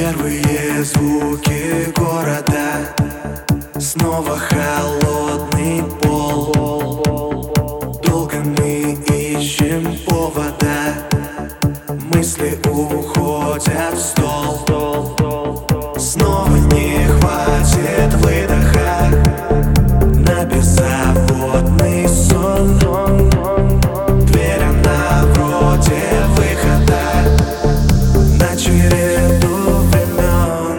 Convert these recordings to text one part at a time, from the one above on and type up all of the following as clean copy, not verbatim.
Первые звуки города, снова холодный пол. Долго мы ищем повода, мысли уходят в стол. Снова не хватит выдоха на беззаботный сон. Дверь она вроде выхода на череду времен.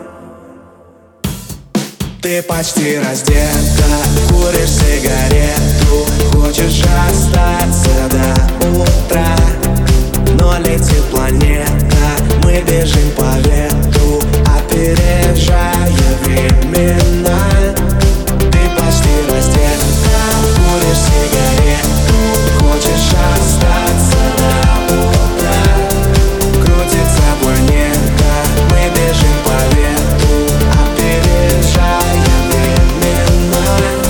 Ты почти раздета, куришь сигарету, хочешь остаться до утра. Но летит планета, мы бежим по ветру, опережая времена. Ты почти раздета, куришь сигарету, хочешь остаться до утра. Крутится планета, мы бежим по ветру, опережая времена.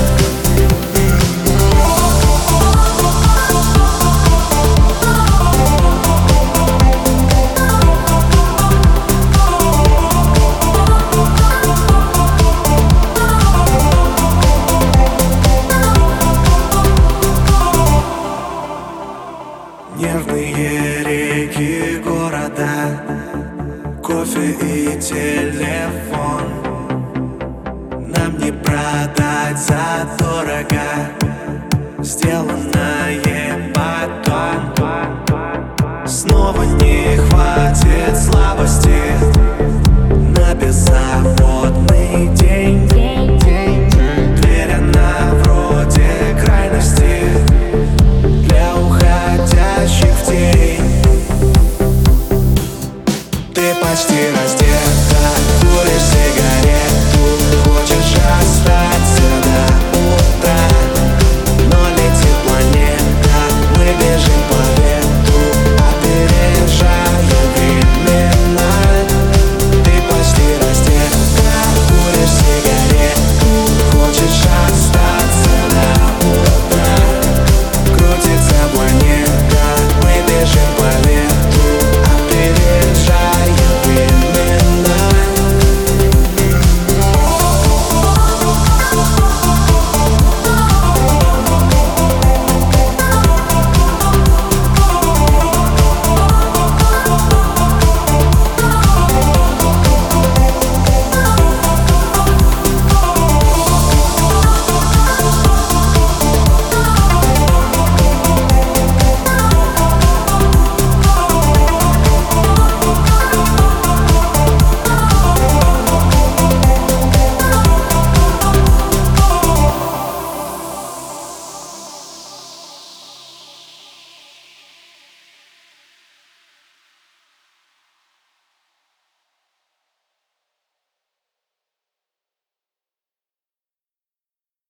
Нервные реки города, кофе и телефон. Нам не продать задорого сделанное потом. Снова не хватит слабости на беззаботный день. Дверь она вроде крайности для уходящих в тень. Ты почти